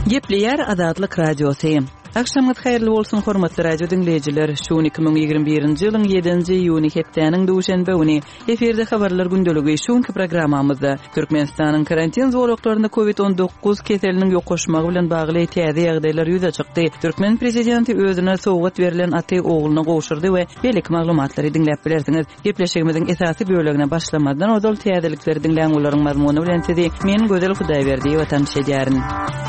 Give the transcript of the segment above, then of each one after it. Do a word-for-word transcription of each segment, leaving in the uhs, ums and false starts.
Gepleyer Azadlyk Radiosu. Akşamyz haýyrly bolsun hormatly radio dinleýijiler. Şu iki ming ýygrimi birinji ýylyň ýedinji iýuny hepdeniň duşanbe güni eferde habarlar gündöligi şuňky programmamyzda Türkmenistanyň karantin zorluklarynda covid on dokuz keseliniň ýokuşmagy bilen bagly täze ýagdaýlar ýüze çykdy. Türkmen prezidenti özüne sowgat berilen aty ogluny gowşurdy we belik maglumatlary dinläp bilersiňiz. Gepleşigimiziň esasy bölegine başlamadan ozal täzelikleri dinläň olaryň mazmuny bilen sizi men Gözel Hudaýberdi watan şeýärin.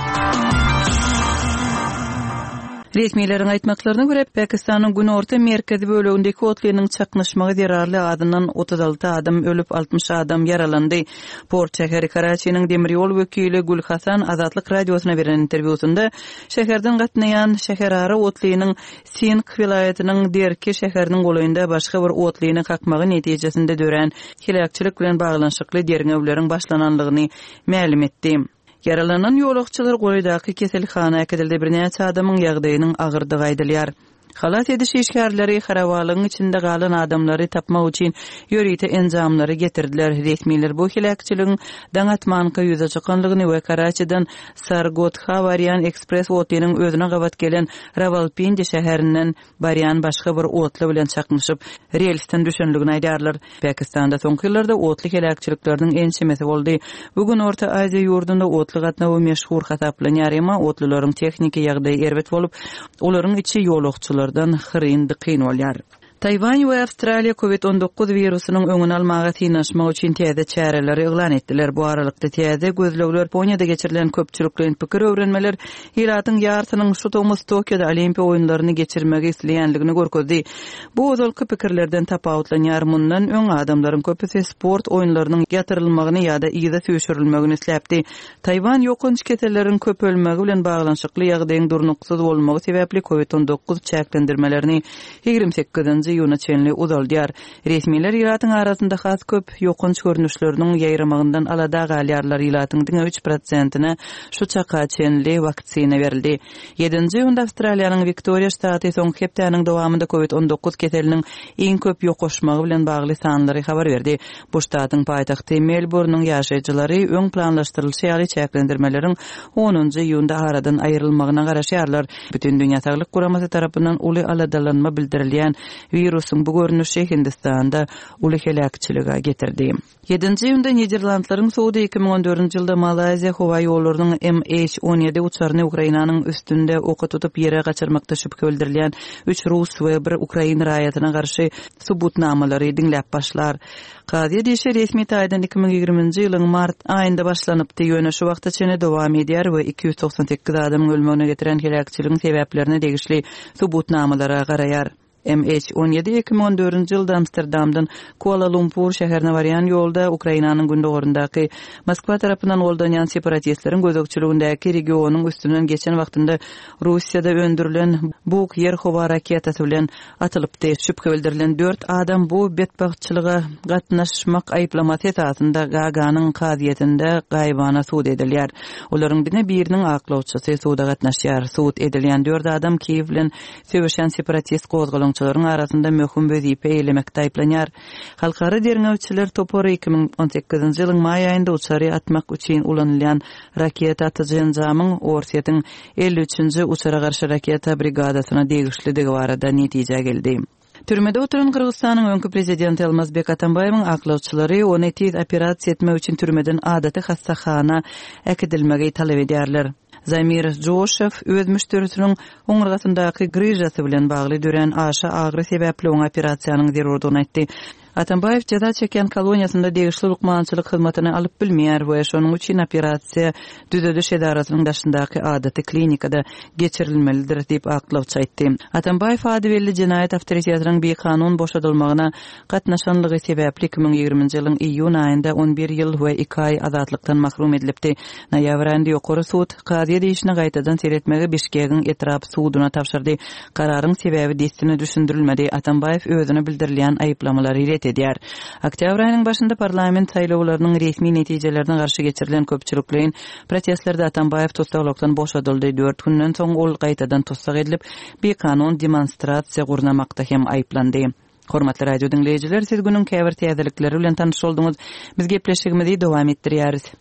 Resmiýetlerin aýtmaklaryna görä Pakistanyň günorta merkezi bölegindeki otlynyň çaknyşmagy zerarly adynyň otuz alty adam ölüp altmış adam yaralandy. Port şäheri Karaçynyň demir ýol wekili Gül Hasan Azatlyk radiosyna beren interwýusunda şäherden gatnaýan şäherara otlynyň Sindh vilayatynyň Derki şäheriniň goýunda başga bir otlyny hakmagy netijesinde dören hilakçylyk bilen baglanşykly derňewleriň başlananlygyny ma'lum etdi. Yaralanan ýolakçylar goýdaky keselhana äkedildi, bir näçe adamyň ýagdaýynyň agyrdygy aýdylýar. Halat ediş işgärleri harawalygyň içinde galan adamlary tapmak üçin ýörite enjamlary getirdiler. Resmiýetler bu hilakçylygyň daňatmanka ýüze çykanlygyny we Karaçydan Sargotha Varyan Express otlynyň özüne gabat gelen Rawalpindi şäherinden baryan başga bir otly bilen çaknyşyp relsden düşenligini aýdarlar. Pakistanda soňky ýyllarda otly hilakçylyklaryň ençemesi boldy. Bugun Orta Aziýa ýurdunda otly gatnawy meşhur hataplanýar, emma otlylaryň tekniki ýagdaýy erbet bolup, olaryň içi ýolakçylar dan hyryndy kyn bolýar. Tayvan we Awstraliýa covid on dokuz virusynyň öňüni almaga tynaşmak üçin täze çäreler eglan etdiler. Bu aralykda täze gözlegler Ponyada geçirilen köpçülikliň pikir öwrenmeler Iratyň ýartynyň şu Thomas Tokyoda Olimpiýa oýunlaryny geçirmegi isleýänligini görkezdi. Bu ozalky pikirlerden tapawutlanýar. Mundan öň adamlaryň köpüsi sport oýunlarynyň ýatyrylmagyny ýa-da ýyda süýşürilmegini isläpdi. Tayvan ýokunç kesellerin köp ölmegi bilen baglanşykly ýagdaýyň durnuksyz bolmagy sebäpli covid on dokuz çäklendirmelerini ýygrimi sekizinji ýuna çenli uzaldyar. Resmiýetler Iratyň arasynda has köp ýokunç görnüşleriniň ýaýramagyndan alada galýarlar. Iratyň üç prosentina şu çaka çenli waksina berildi. ýedinji ýylda Awstraliýanyň Victoria ştaty soňky hepdeniň dowamında covid on dokuz keseliniň iň köp ýokuşmagy bilen bagly sanlary habar berdi. Bu ştatyň paýtagty Melbourne'nyň ýaşaýjylary öň planlaşdyrylýan çäklendirmeleriň onunji ýylda aradan aýrylmagyna garaşýarlar. Bütün dünýä Saglyk Guramasy tarapyndan uly aladalanma bildirilýän virusyň bu görnüşi Hindistanda uly helakçylyga getirdi. ýedinji ýylda Niderlandlaryň Suudi iki ming on dördünji ýylda Malaziýa howa ýollarynyň M H on ýedi uçaryny Ukrainanyň üstünde oka tutup ýere gaçyrmakda şüphe bildirilýän üç rus we bir Ukraina raýatyna garşy subutnamalary dinläp başlar. Qadi dişi resmi taýdan iki ming ýygrimiňji ýylyň mart aýynda başlanypdy. Ýöne şu wagtda çene dowam edýär we iki ýüz toksan sekiz adamyň ölmegine getiren helakçylygyň sebäplerini degişli subutnamalara garaýar. M H on ýedi iki ming on dördünji ýylda Amsterdamdan Kuala Lumpur şäherine barýan ýolda Ukrainanyň gündogorundaky Moskwa tarapyndan goldanýan separatistleriň gözegçiligindäki regionyň üstünden geçen wagtynda Russiýada öndürilen Buk ýer howa raketasy bilen atylypdy. Şüphe bildirilen dört adam bu betbagtçylyga gatnaşmak aýplamasy esasynda Gaganyň kaziýetinde gaýbana suud edilýär. Olaryň birine biriniň aklawçysy suuda gatnaşýar. Suud edilýän dört adam Kiýew bilen söwüşen separatist gozgalan Çalaryň arasynda möhüm wezipe eýlemekde aýplanýar. Halkara derňewçiler topory iki ming on sekizinji ýylyň maý aýynda uçary atmak üçin ulanylýan raketa atyjyň jamyň Orsiýetiň elli üçinji uçara garşy raketa brigadasyna degişligi barada netije geldi. Türmede oturan Kırgızstanyň öňkü prezidenti Almazbek Atambaýewiň aklawçylary ony tez operasiýa etmek üçin türmeden adaty hassahana äkidilmegi talap edýärler. Zamir Joshev öz müşterisiniň oňurgasyndaky gryjasy bilen bagly dören aşa agry sebäpli oň operasiýanyň zerurdygyny aýtdy. Atambayev jaza çeken koloniýasynda degişli lukmançylyk hyzmatyny alyp bilmeýär we şonuň üçin operasiýa düzediş edarasynyň daşyndaky adaty klinikada geçirilmelidir diýip aklawçy aýtdy. Atambayev adywelli jinayet awtoritetynyň bir kanun boşadylmagyna gatnaşanlygy sebäpli iki ming ýygrimiňji ýylyň iýun aýynda on bir ýyl we iki aý azatlykdan mahrum edilipdi. Noýabr aýynda ýokary suud kaziýa işini gaýtadan seretmegi Bişkegiň etrap suuduna tapşyrdy. Kararyň sebäbi destine düşündirilmedi. Atambayev özüne bildirilýän aýyplamалary edýär. Oktyabr aýynyň başynda parlament saýlawlarynyň resmi netijelerine garşy geçirilen köpçülikliň protestlerinde Atambayev tutsaklıkdan boşadyldy. dört günden soň ol gaýtadan tutsak edilip bir kanun demonstrasiýa gurnamakda hem aýplandy. Hormatly radio dinleyijiler, siz günüň käbir täzelikleri bilen tanyş boldyňyz. Biz gepleşigimizi dowam etdirýäris.